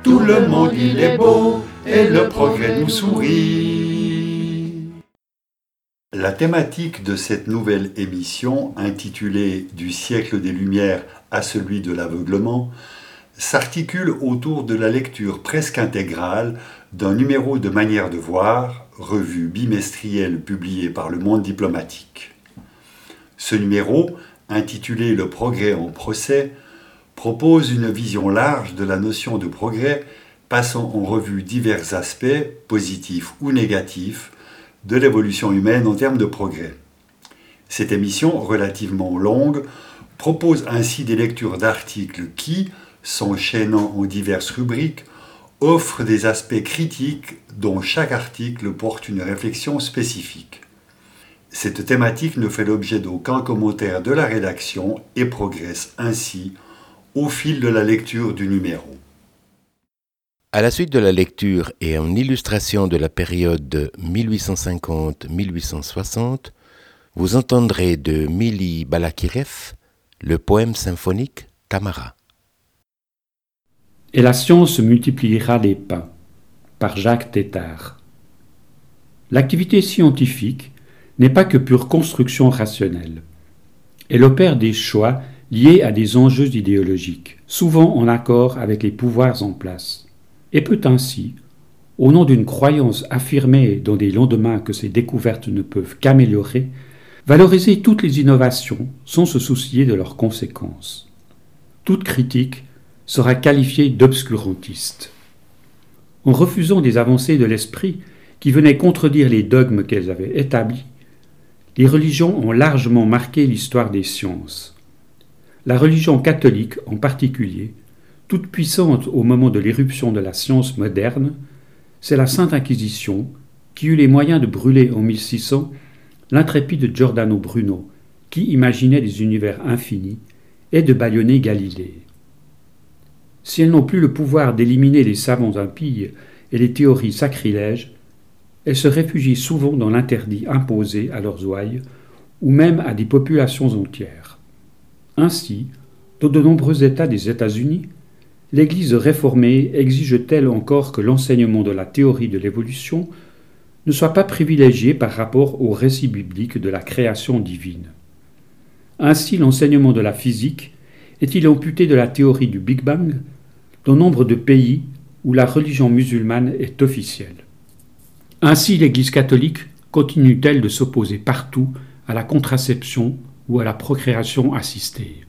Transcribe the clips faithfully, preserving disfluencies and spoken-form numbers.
Tout le monde il est beau et le progrès nous sourit. La thématique de cette nouvelle émission, intitulée « Du siècle des Lumières à celui de l'aveuglement », s'articule autour de la lecture presque intégrale d'un numéro de Manière de voir, revue bimestrielle publiée par Le Monde diplomatique. Ce numéro, intitulé « Le progrès en procès », propose une vision large de la notion de progrès, passant en revue divers aspects, positifs ou négatifs, de l'évolution humaine en termes de progrès. Cette émission, relativement longue, propose ainsi des lectures d'articles qui, s'enchaînant en diverses rubriques, offrent des aspects critiques dont chaque article porte une réflexion spécifique. Cette thématique ne fait l'objet d'aucun commentaire de la rédaction et progresse ainsi au fil de la lecture du numéro. À la suite de la lecture et en illustration de la période mille huit cent cinquante à mille huit cent soixante, vous entendrez de Mili Balakirev le poème symphonique Tamara. Et la science multipliera les pains, par Jacques Tétart. L'activité scientifique n'est pas que pure construction rationnelle. Elle opère des choix liés à des enjeux idéologiques, souvent en accord avec les pouvoirs en place, et peut ainsi, au nom d'une croyance affirmée dans des lendemains que ces découvertes ne peuvent qu'améliorer, valoriser toutes les innovations sans se soucier de leurs conséquences. Toute critique sera qualifiée d'obscurantiste. En refusant des avancées de l'esprit qui venaient contredire les dogmes qu'elles avaient établis, les religions ont largement marqué l'histoire des sciences. La religion catholique en particulier, toute puissante au moment de l'éruption de la science moderne, c'est la Sainte Inquisition qui eut les moyens de brûler en mille six cents l'intrépide Giordano Bruno, qui imaginait des univers infinis, et de bâillonner Galilée. Si elles n'ont plus le pouvoir d'éliminer les savants impies et les théories sacrilèges, elles se réfugient souvent dans l'interdit imposé à leurs ouailles, ou même à des populations entières. Ainsi, dans de nombreux États des États-Unis, l'Église réformée exige-t-elle encore que l'enseignement de la théorie de l'évolution ne soit pas privilégié par rapport au récit biblique de la création divine. Ainsi, l'enseignement de la physique est-il amputé de la théorie du Big Bang dans nombre de pays où la religion musulmane est officielle. Ainsi, l'Église catholique continue-t-elle de s'opposer partout à la contraception ou à la procréation assistée.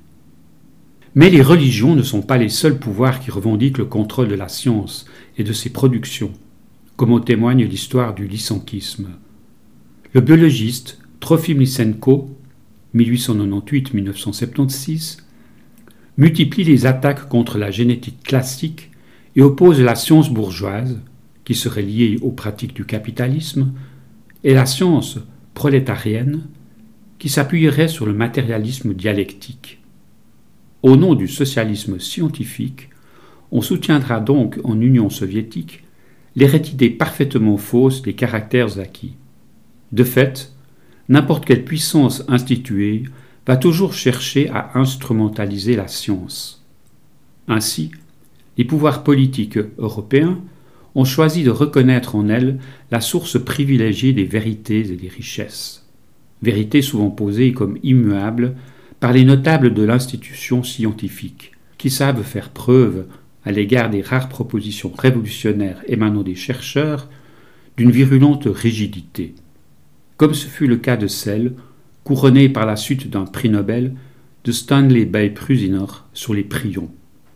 Mais les religions ne sont pas les seuls pouvoirs qui revendiquent le contrôle de la science et de ses productions, comme en témoigne l'histoire du lysankisme. Le biologiste Trofim Lysenko, mille huit cent quatre-vingt-dix-huit à mille neuf cent soixante-seize, multiplie les attaques contre la génétique classique et oppose la science bourgeoise, qui serait liée aux pratiques du capitalisme, et la science prolétarienne, qui s'appuierait sur le matérialisme dialectique. Au nom du socialisme scientifique, on soutiendra donc en Union soviétique l'hérédité parfaitement fausse des caractères acquis. De fait, n'importe quelle puissance instituée va toujours chercher à instrumentaliser la science. Ainsi, les pouvoirs politiques européens ont choisi de reconnaître en elle la source privilégiée des vérités et des richesses, vérités souvent posées comme immuables par les notables de l'institution scientifique, qui savent faire preuve, à l'égard des rares propositions révolutionnaires émanant des chercheurs, d'une virulente rigidité, comme ce fut le cas de celle, couronnée par la suite d'un prix Nobel, de Stanley Bay-Prusiner sur les prions.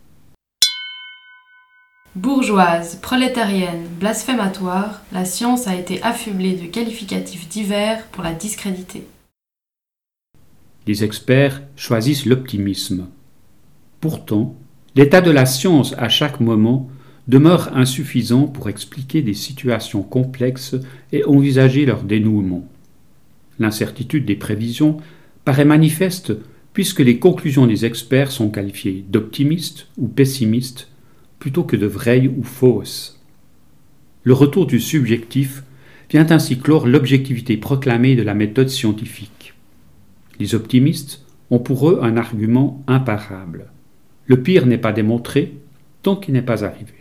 Bourgeoise, prolétarienne, blasphématoire, la science a été affublée de qualificatifs divers pour la discréditer. Les experts choisissent l'optimisme. Pourtant, l'état de la science à chaque moment demeure insuffisant pour expliquer des situations complexes et envisager leur dénouement. L'incertitude des prévisions paraît manifeste puisque les conclusions des experts sont qualifiées d'optimistes ou pessimistes plutôt que de vraies ou fausses. Le retour du subjectif vient ainsi clore l'objectivité proclamée de la méthode scientifique. Les optimistes ont pour eux un argument imparable. Le pire n'est pas démontré tant qu'il n'est pas arrivé.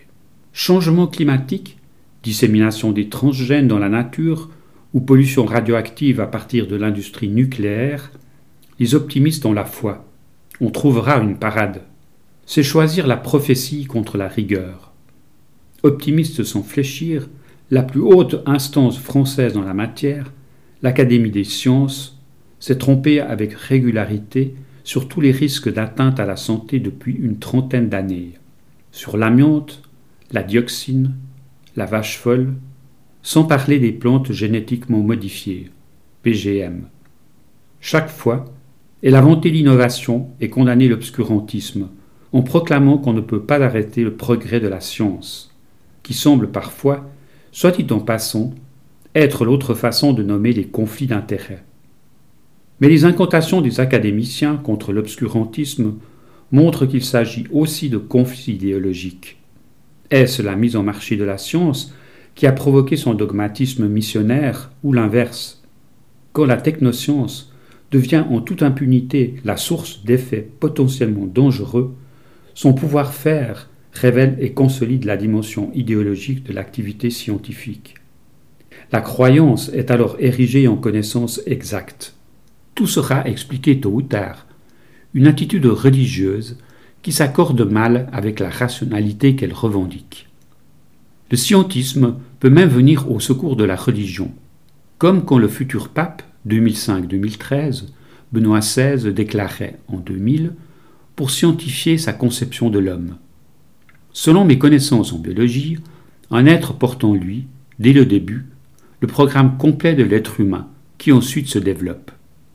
Changement climatique, dissémination des transgènes dans la nature ou pollution radioactive à partir de l'industrie nucléaire, les optimistes ont la foi. On trouvera une parade. C'est choisir la prophétie contre la rigueur. Optimistes sans fléchir, la plus haute instance française dans la matière, l'Académie des sciences, s'est trompée avec régularité sur tous les risques d'atteinte à la santé depuis une trentaine d'années. Sur l'amiante, la dioxine, la vache folle, sans parler des plantes génétiquement modifiées, P G M. Chaque fois, elle a vanté l'innovation et condamné l'obscurantisme, en proclamant qu'on ne peut pas arrêter le progrès de la science, qui semble parfois, soit dit en passant, être l'autre façon de nommer les conflits d'intérêts. Mais les incantations des académiciens contre l'obscurantisme montrent qu'il s'agit aussi de conflits idéologiques. Est-ce la mise en marché de la science qui a provoqué son dogmatisme missionnaire ou l'inverse? Quand la technoscience devient en toute impunité la source d'effets potentiellement dangereux, son pouvoir-faire révèle et consolide la dimension idéologique de l'activité scientifique. La croyance est alors érigée en connaissance exacte. Tout sera expliqué tôt ou tard. Une attitude religieuse qui s'accorde mal avec la rationalité qu'elle revendique. Le scientisme peut même venir au secours de la religion, comme quand le futur pape, deux mille cinq deux mille treize, Benoît seize déclarait en deux mille, pour scientifier sa conception de l'homme. Selon mes connaissances en biologie, un être porte en lui, dès le début, le programme complet de l'être humain, qui ensuite se développe.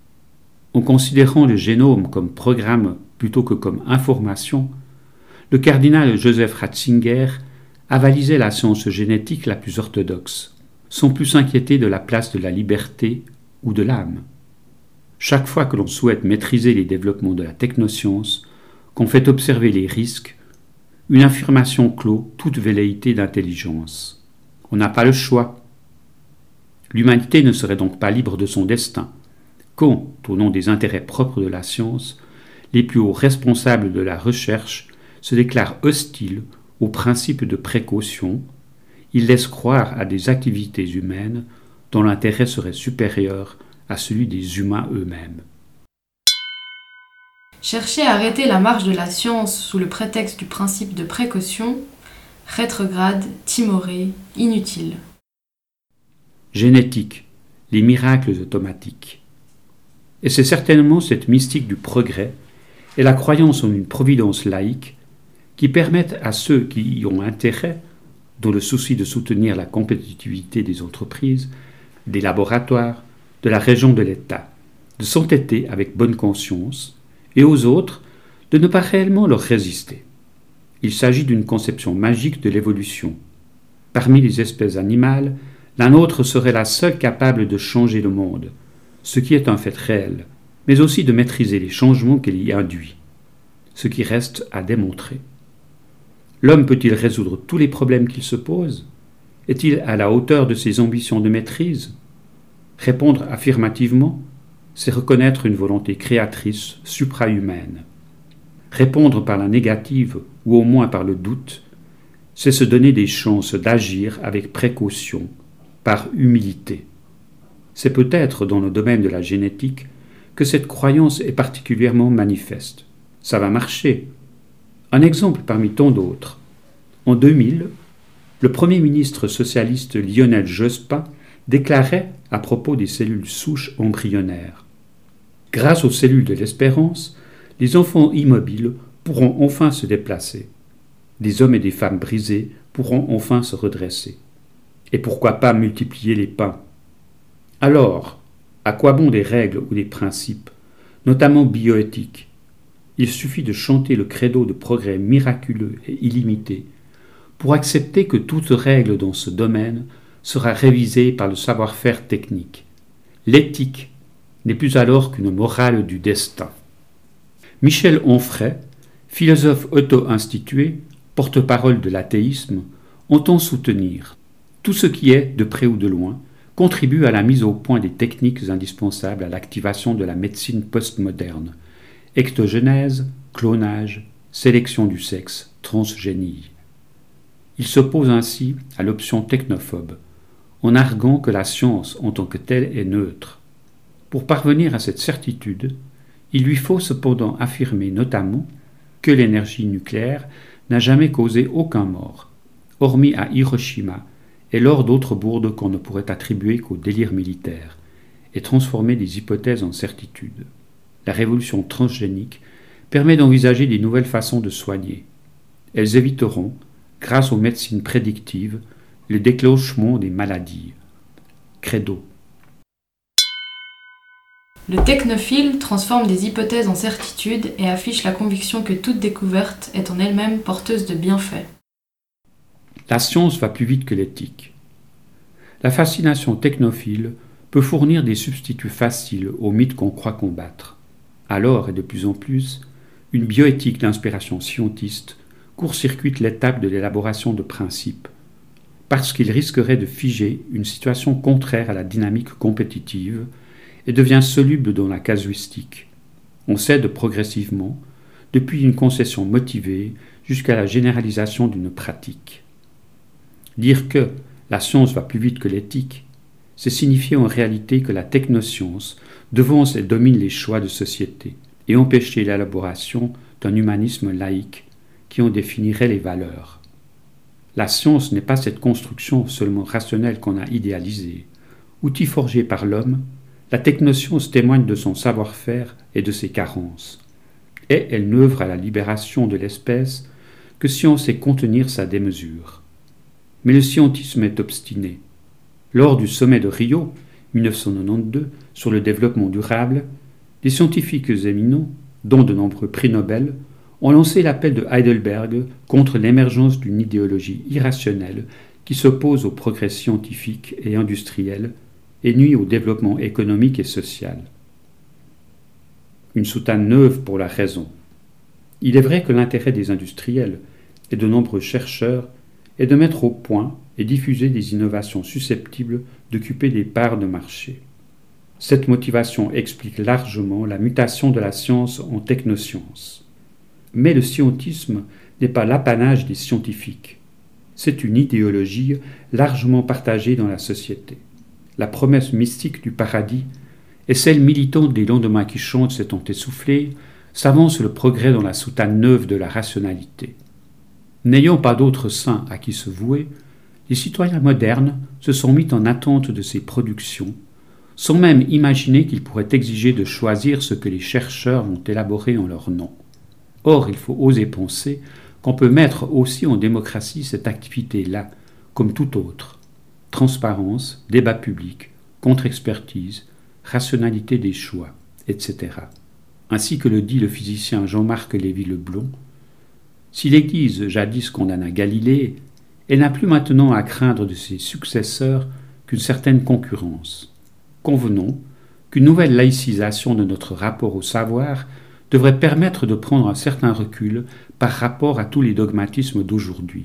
En considérant le génome comme programme plutôt que comme information, le cardinal Joseph Ratzinger avalisait la science génétique la plus orthodoxe, sans plus s'inquiéter de la place de la liberté ou de l'âme. Chaque fois que l'on souhaite maîtriser les développements de la technoscience, qu'on fait observer les risques, une affirmation clôt toute velléité d'intelligence. On n'a pas le choix. L'humanité ne serait donc pas libre de son destin, quand, au nom des intérêts propres de la science, les plus hauts responsables de la recherche se déclarent hostiles au principe de précaution, ils laissent croire à des activités humaines dont l'intérêt serait supérieur à celui des humains eux-mêmes. Chercher à arrêter la marche de la science sous le prétexte du principe de précaution, rétrograde, timoré, inutile. Génétique, les miracles automatiques. Et c'est certainement cette mystique du progrès et la croyance en une providence laïque qui permettent à ceux qui y ont intérêt, dans le souci de soutenir la compétitivité des entreprises, des laboratoires, de la région de l'État, de s'entêter avec bonne conscience, et aux autres de ne pas réellement leur résister. Il s'agit d'une conception magique de l'évolution. Parmi les espèces animales, la nôtre serait la seule capable de changer le monde, ce qui est un fait réel, mais aussi de maîtriser les changements qu'elle y induit, ce qui reste à démontrer. L'homme peut-il résoudre tous les problèmes qu'il se pose? Est-il à la hauteur de ses ambitions de maîtrise? Répondre affirmativement, c'est reconnaître une volonté créatrice supra-humaine. Répondre par la négative, ou au moins par le doute, c'est se donner des chances d'agir avec précaution, par humilité. C'est peut-être dans le domaine de la génétique que cette croyance est particulièrement manifeste. Ça va marcher. Un exemple parmi tant d'autres. En deux mille, le Premier ministre socialiste Lionel Jospin déclarait à propos des cellules souches embryonnaires: grâce aux cellules de l'espérance, les enfants immobiles pourront enfin se déplacer. Des hommes et des femmes brisés pourront enfin se redresser. Et pourquoi pas multiplier les pains? Alors, à quoi bon des règles ou des principes, notamment bioéthiques? Il suffit de chanter le credo de progrès miraculeux et illimité pour accepter que toute règle dans ce domaine sera révisée par le savoir-faire technique. L'éthique n'est plus alors qu'une morale du destin. Michel Onfray, philosophe auto-institué, porte-parole de l'athéisme, entend soutenir tout ce qui est, de près ou de loin, contribue à la mise au point des techniques indispensables à l'activation de la médecine postmoderne: ectogenèse, clonage, sélection du sexe, transgénie. Il s'oppose ainsi à l'option technophobe, en arguant que la science en tant que telle est neutre. Pour parvenir à cette certitude, il lui faut cependant affirmer notamment que l'énergie nucléaire n'a jamais causé aucun mort, hormis à Hiroshima et lors d'autres bourdes qu'on ne pourrait attribuer qu'au délire militaire, et transformer des hypothèses en certitudes. La révolution transgénique permet d'envisager des nouvelles façons de soigner. Elles éviteront, grâce aux médecines prédictives, le déclenchement des maladies. Credo. Le technophile transforme des hypothèses en certitudes et affiche la conviction que toute découverte est en elle-même porteuse de bienfaits. La science va plus vite que l'éthique. La fascination technophile peut fournir des substituts faciles aux mythes qu'on croit combattre. Alors, et de plus en plus, une bioéthique d'inspiration scientiste court-circuite l'étape de l'élaboration de principes, parce qu'il risquerait de figer une situation contraire à la dynamique compétitive et devient soluble dans la casuistique. On cède progressivement, depuis une concession motivée jusqu'à la généralisation d'une pratique. Dire que la science va plus vite que l'éthique, c'est signifier en réalité que la technoscience devance et domine les choix de société et empêcher l'élaboration d'un humanisme laïque qui en définirait les valeurs. La science n'est pas cette construction seulement rationnelle qu'on a idéalisée. Outil forgé par l'homme, la technoscience témoigne de son savoir-faire et de ses carences. Et elle n'œuvre à la libération de l'espèce que si on sait contenir sa démesure. Mais le scientisme est obstiné. Lors du sommet de Rio, mille neuf cent quatre-vingt-douze, sur le développement durable, des scientifiques éminents, dont de nombreux prix Nobel, ont lancé l'appel de Heidelberg contre l'émergence d'une idéologie irrationnelle qui s'oppose au progrès scientifique et industriel et nuit au développement économique et social. Une soutane neuve pour la raison. Il est vrai que l'intérêt des industriels et de nombreux chercheurs est de mettre au point et diffuser des innovations susceptibles d'occuper des parts de marché. Cette motivation explique largement la mutation de la science en technoscience. Mais le scientisme n'est pas l'apanage des scientifiques. C'est une idéologie largement partagée dans la société. La promesse mystique du paradis et celle militante des lendemains qui chantent s'étant essoufflées, s'avance le progrès dans la soutane neuve de la rationalité. N'ayant pas d'autres saints à qui se vouer, les citoyens modernes se sont mis en attente de ces productions, sans même imaginer qu'ils pourraient exiger de choisir ce que les chercheurs ont élaboré en leur nom. Or, il faut oser penser qu'on peut mettre aussi en démocratie cette activité-là, comme tout autre. Transparence, débat public, contre-expertise, rationalité des choix, et cetera. Ainsi que le dit le physicien Jean-Marc Lévy-Leblond, si l'Église jadis condamna Galilée, elle n'a plus maintenant à craindre de ses successeurs qu'une certaine concurrence. Convenons qu'une nouvelle laïcisation de notre rapport au savoir devrait permettre de prendre un certain recul par rapport à tous les dogmatismes d'aujourd'hui.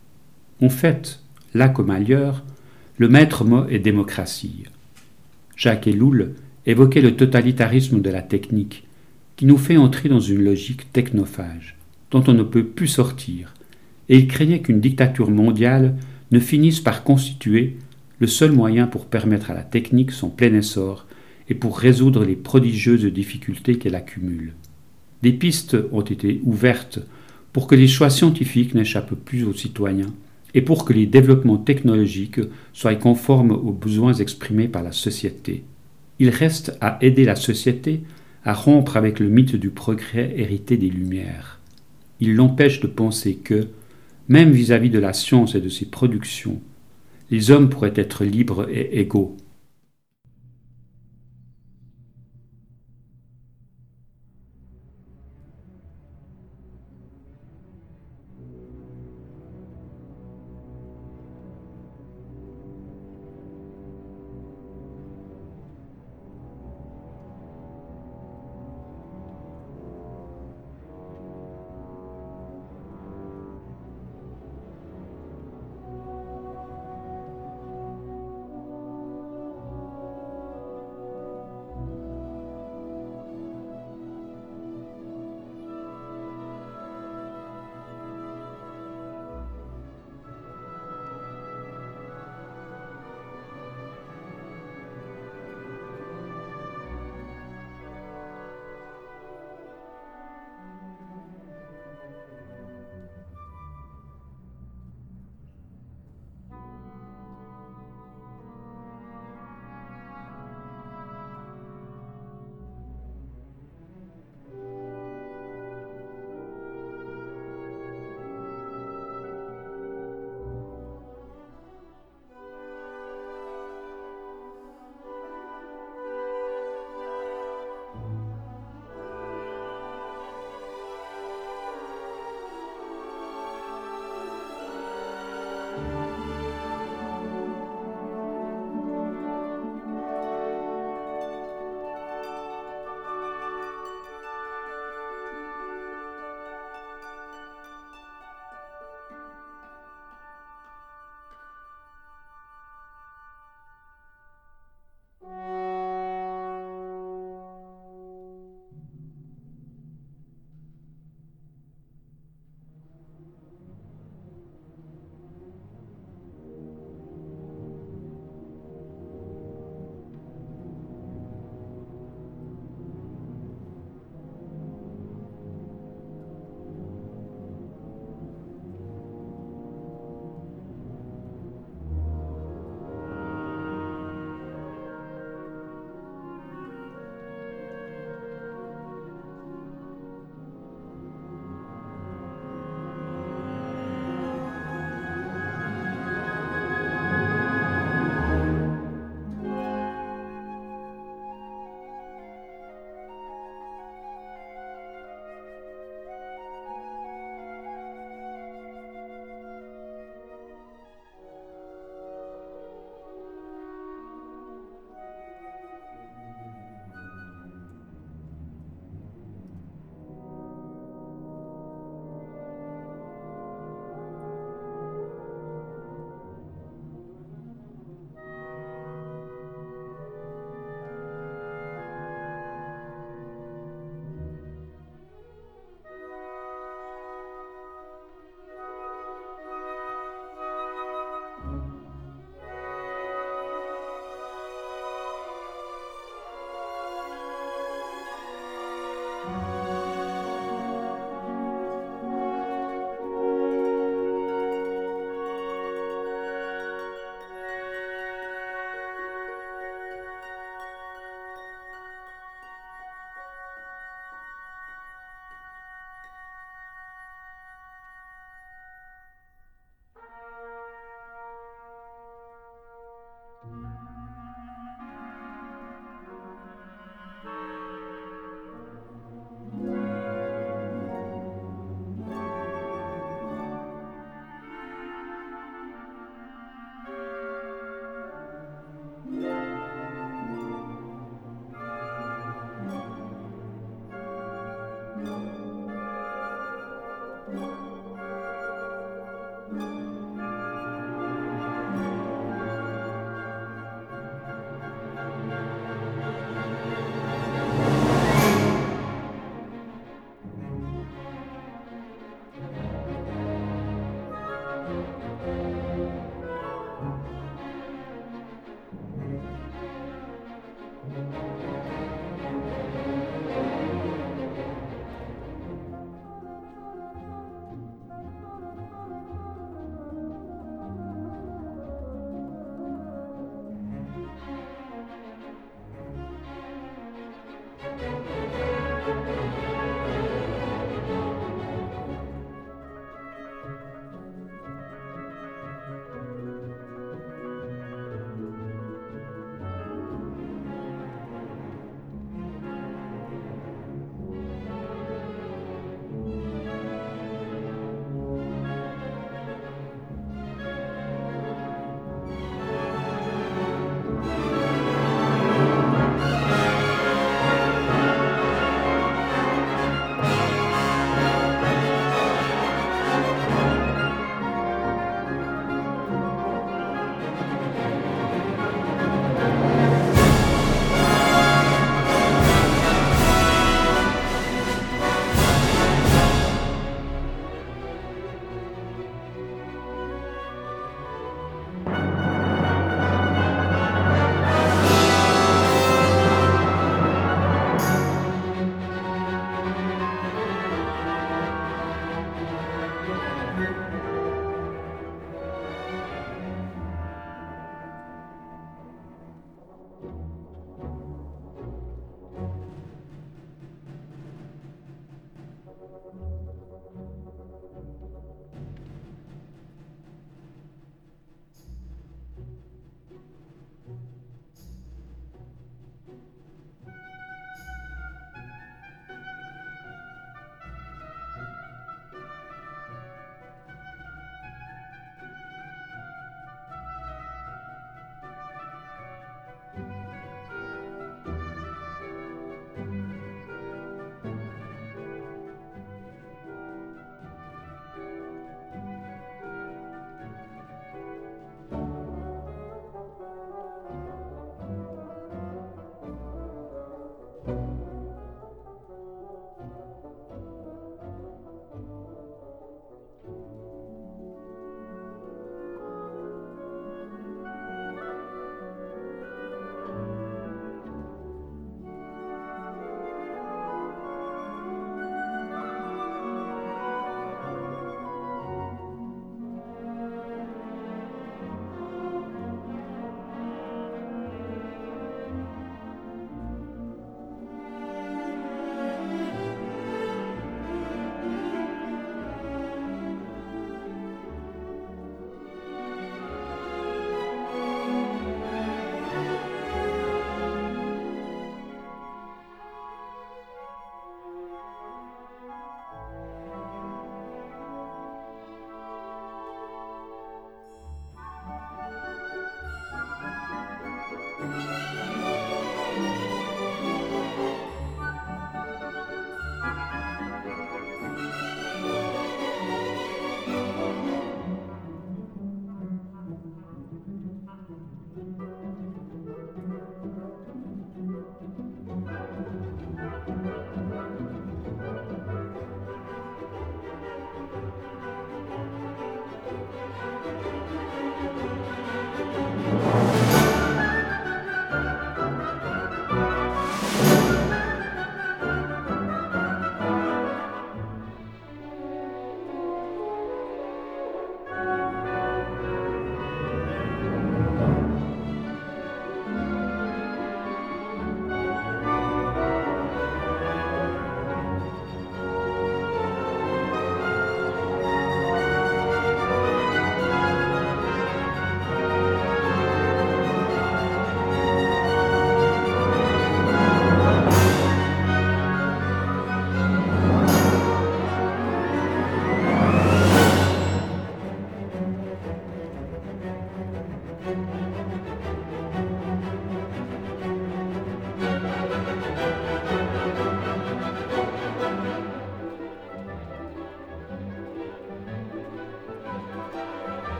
En fait, là comme ailleurs, le maître mot est démocratie. Jacques Ellul évoquait le totalitarisme de la technique, qui nous fait entrer dans une logique technophage, dont on ne peut plus sortir, et il craignait qu'une dictature mondiale ne finisse par constituer le seul moyen pour permettre à la technique son plein essor et pour résoudre les prodigieuses difficultés qu'elle accumule. Des pistes ont été ouvertes pour que les choix scientifiques n'échappent plus aux citoyens et pour que les développements technologiques soient conformes aux besoins exprimés par la société. Il reste à aider la société à rompre avec le mythe du progrès hérité des Lumières. Il l'empêche de penser que, même vis-à-vis de la science et de ses productions, les hommes pourraient être libres et égaux.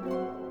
Thank you.